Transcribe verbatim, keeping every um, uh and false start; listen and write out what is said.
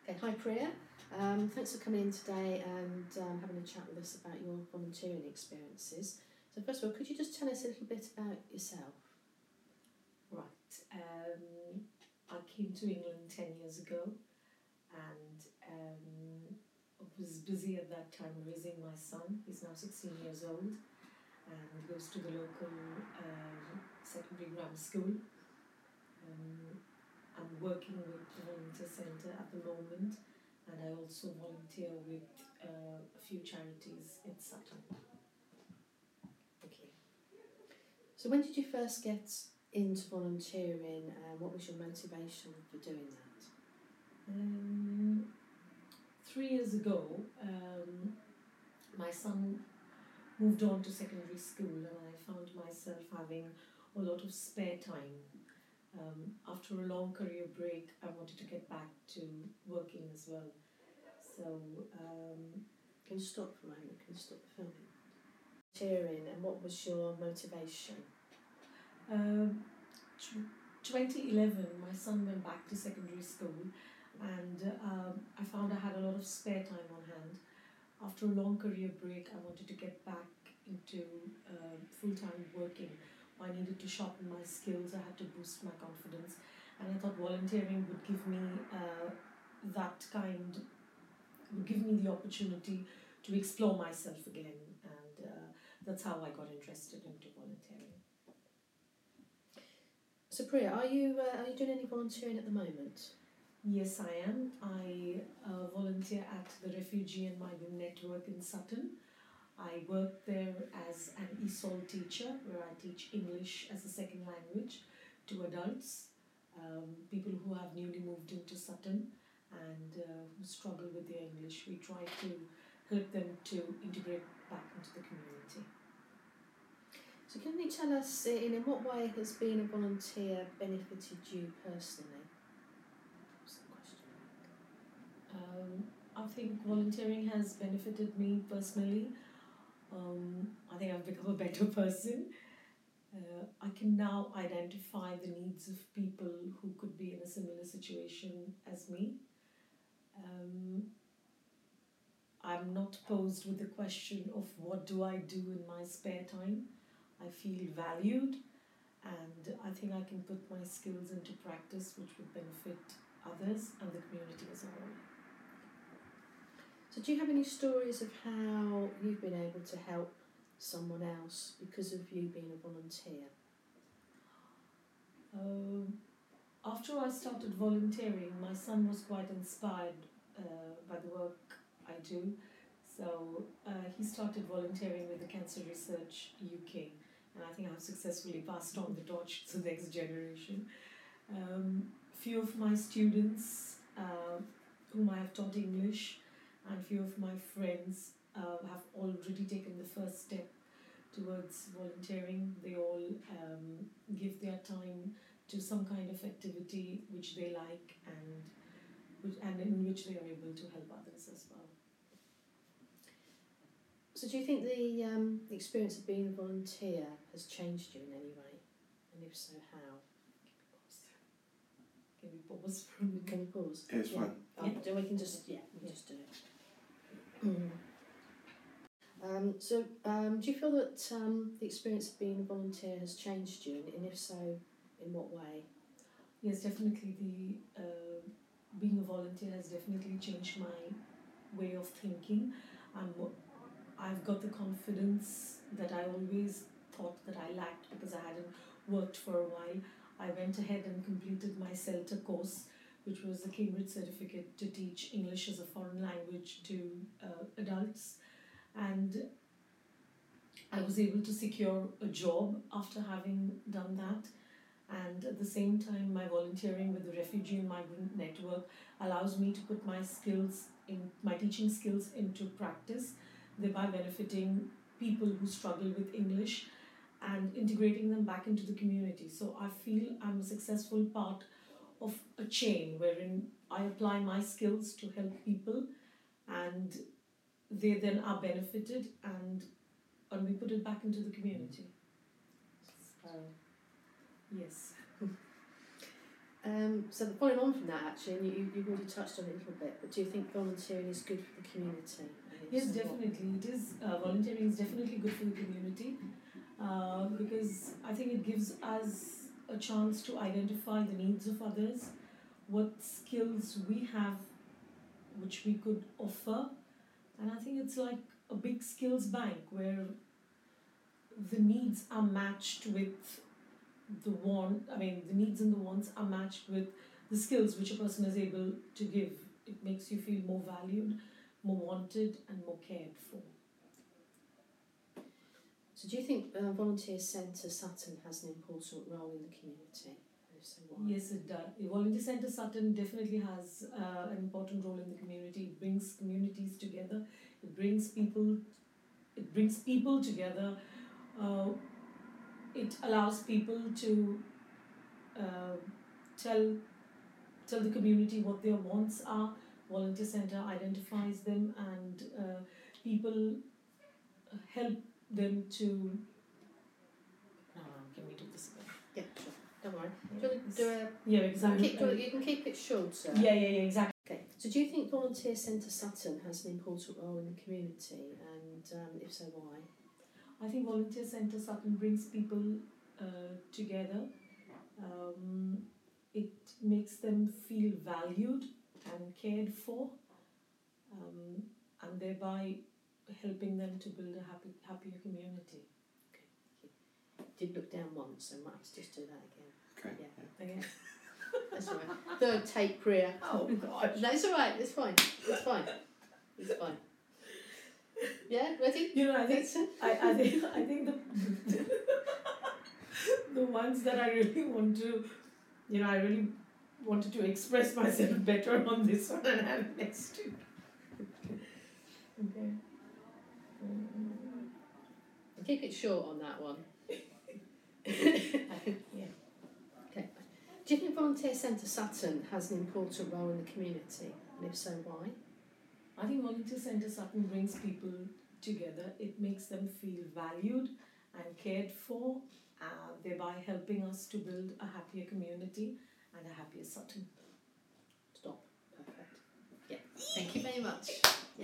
Okay, hi Priya. Um, thanks for coming in today and um, having a chat with us about your volunteering experiences. So first of all, could you just tell us a little bit about yourself? Right. Um, I came to England ten years ago and um, was busy at that time raising my son. He's now sixteen years old and goes to the local um, secondary grammar school. Um, I'm working with the Volunteer Centre at the moment, and I also volunteer with uh, a few charities in Sutton. Okay. So when did you first get into volunteering and what was your motivation for doing that? Um, three years ago, um, my son moved on to secondary school and I found myself having a lot of spare time. Um, after a long career break, I wanted to get back to working as well. So, um, Can you stop for a moment? Can you stop the filming? Volunteering and what was your motivation? um, twenty eleven, my son went back to secondary school and um, I found I had a lot of spare time on hand. After a long career break, I wanted to get back into uh, full-time working. I needed to sharpen my skills, I had to boost my confidence, and I thought volunteering would give me uh, that kind, would give me the opportunity to explore myself again, and uh, that's how I got interested into volunteering. So Priya, are you uh, are you doing any volunteering at the moment? Yes, I am. I uh, volunteer at the Refugee and Migrant Network in Sutton. I work there as an E S O L teacher, where I teach English as a second language to adults, um, people who have newly moved into Sutton and uh, who struggle with their English. We try to help them to integrate back into the community. So can you tell us in, in what way has being a volunteer benefited you personally? What's the question? Um, I think volunteering has benefited me personally. Um, I think I've become a better person. Uh, I can now identify the needs of people who could be in a similar situation as me. Um, I'm not posed with the question of what do I do in my spare time. I feel valued, and I think I can put my skills into practice which would benefit others and the community as a whole. So do you have any stories of how you've been able to help someone else because of you being a volunteer? Um, after I started volunteering, my son was quite inspired uh, by the work I do. So uh, he started volunteering with the Cancer Research U K, and I think I've successfully passed on the torch to the next generation. Um, few of my students uh, whom I have taught English and few of my friends uh, have already taken the first step towards volunteering. They all um, give their time to some kind of activity which they like and which, and in which they are able to help others as well. So do you think the, um, the experience of being a volunteer has changed you in any way? And if so, how? Can we pause for a minute? Can we pause? Yeah, it's yeah. fine. Oh, Yeah. do we can just yeah, we just do it. Mm. Um, so um, do you feel that um, the experience of being a volunteer has changed you, and if so, in what way? Yes, definitely. The uh, being a volunteer has definitely changed my way of thinking. I'm, I've got the confidence that I always thought that I lacked because I hadn't worked for a while. I went ahead and completed my CELTA course, which was the Cambridge certificate to teach English as a foreign language to uh, adults. And I was able to secure a job after having done that. And at the same time, my volunteering with the Refugee and Migrant Network allows me to put my skills, in my teaching skills into practice, thereby benefiting people who struggle with English and integrating them back into the community. So I feel I'm a successful part of a chain wherein I apply my skills to help people and they then are benefited and, and we put it back into the community. So, yes. Um, so following on from that, actually, and you, you've already touched on it a little bit, but do you think volunteering is good for the community? And if Yes, so, what? definitely. It is uh, volunteering is definitely good for the community uh, because I think it gives us a chance to identify the needs of others, what skills we have which we could offer, and I think it's like a big skills bank where the needs are matched with the want. I mean, the needs and the wants are matched with the skills which a person is able to give. It makes you feel more valued, more wanted, and more cared for. So do you think uh, Volunteer Centre Sutton has an important role in the community? And if so, why? Yes, it does. The Volunteer Centre Sutton definitely has uh, an important role in the community. It brings communities together. It brings people. It brings people together. Uh, it allows people to uh, tell tell the community what their wants are. Volunteer Centre identifies them, and uh, people help them to. No, no, can we do this again? Yeah, sure. Don't worry. Yeah, Do you want to do a... yeah, exactly. Keep, do it- you can keep it short, sir. Yeah, yeah, yeah, exactly. Okay. So do you think Volunteer Centre Sutton has an important role in the community? And um, if so, why? I think Volunteer Centre Sutton brings people uh, together. Um, it makes them feel valued and cared for, um, and thereby helping them to build a happy, happier community. Did look down once, so might have to just do that again. Okay. Yeah. Okay. That's all right. Third take, Priya. Oh gosh. No, it's all right. It's fine. It's fine. It's fine. Yeah, ready? You know, I think That's it. I, I think I think the the ones that I really want to, you know, I really wanted to express myself better on this one, and have it next to. Okay. Keep it short on that one. Yeah. Okay. Do you think Volunteer Centre Sutton has an important role in the community? And if so, why? I think Volunteer Centre Sutton brings people together. It makes them feel valued and cared for, uh, thereby helping us to build a happier community and a happier Sutton. Stop. Perfect. Yeah. Thank you very much.